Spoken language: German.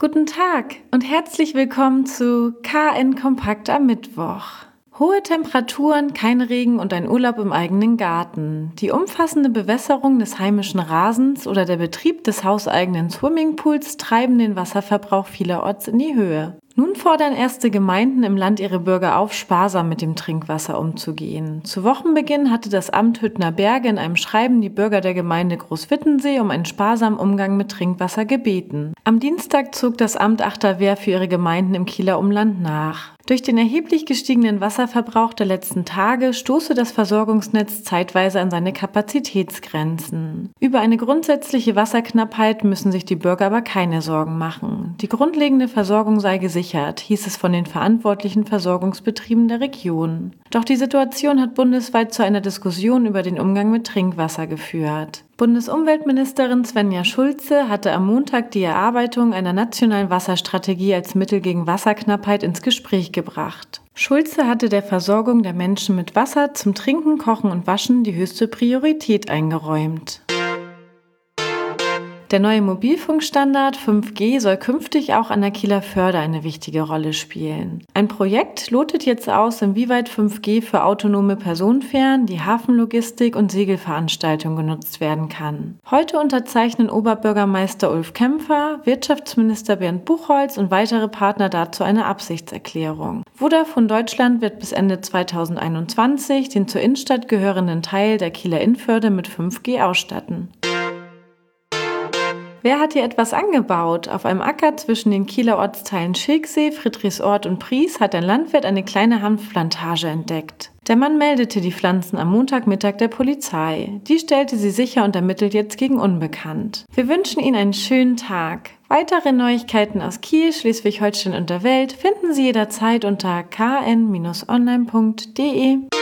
Guten Tag und herzlich willkommen zu KN Kompakt am Mittwoch. Hohe Temperaturen, kein Regen und ein Urlaub im eigenen Garten. Die umfassende Bewässerung des heimischen Rasens oder der Betrieb des hauseigenen Swimmingpools treiben den Wasserverbrauch vielerorts in die Höhe. Nun fordern erste Gemeinden im Land ihre Bürger auf, sparsam mit dem Trinkwasser umzugehen. Zu Wochenbeginn hatte das Amt Hüttner Berge in einem Schreiben die Bürger der Gemeinde Großwittensee um einen sparsamen Umgang mit Trinkwasser gebeten. Am Dienstag zog das Amt Achterwehr für ihre Gemeinden im Kieler Umland nach. Durch den erheblich gestiegenen Wasserverbrauch der letzten Tage stoße das Versorgungsnetz zeitweise an seine Kapazitätsgrenzen. Über eine grundsätzliche Wasserknappheit müssen sich die Bürger aber keine Sorgen machen. Die grundlegende Versorgung sei gesichert, hieß es von den verantwortlichen Versorgungsbetrieben der Region. Doch die Situation hat bundesweit zu einer Diskussion über den Umgang mit Trinkwasser geführt. Bundesumweltministerin Svenja Schulze hatte am Montag die Erarbeitung einer nationalen Wasserstrategie als Mittel gegen Wasserknappheit ins Gespräch gebracht. Schulze hatte der Versorgung der Menschen mit Wasser zum Trinken, Kochen und Waschen die höchste Priorität eingeräumt. Der neue Mobilfunkstandard 5G soll künftig auch an der Kieler Förde eine wichtige Rolle spielen. Ein Projekt lotet jetzt aus, inwieweit 5G für autonome Personenfähren, die Hafenlogistik und Segelveranstaltungen genutzt werden kann. Heute unterzeichnen Oberbürgermeister Ulf Kämpfer, Wirtschaftsminister Bernd Buchholz und weitere Partner dazu eine Absichtserklärung. Vodafone Deutschland wird bis Ende 2021 den zur Innenstadt gehörenden Teil der Kieler Innenförde mit 5G ausstatten. Wer hat hier etwas angebaut? Auf einem Acker zwischen den Kieler Ortsteilen Schilksee, Friedrichsort und Pries hat ein Landwirt eine kleine Hanfplantage entdeckt. Der Mann meldete die Pflanzen am Montagmittag der Polizei. Die stellte sie sicher und ermittelt jetzt gegen Unbekannt. Wir wünschen Ihnen einen schönen Tag. Weitere Neuigkeiten aus Kiel, Schleswig-Holstein und der Welt finden Sie jederzeit unter kn-online.de.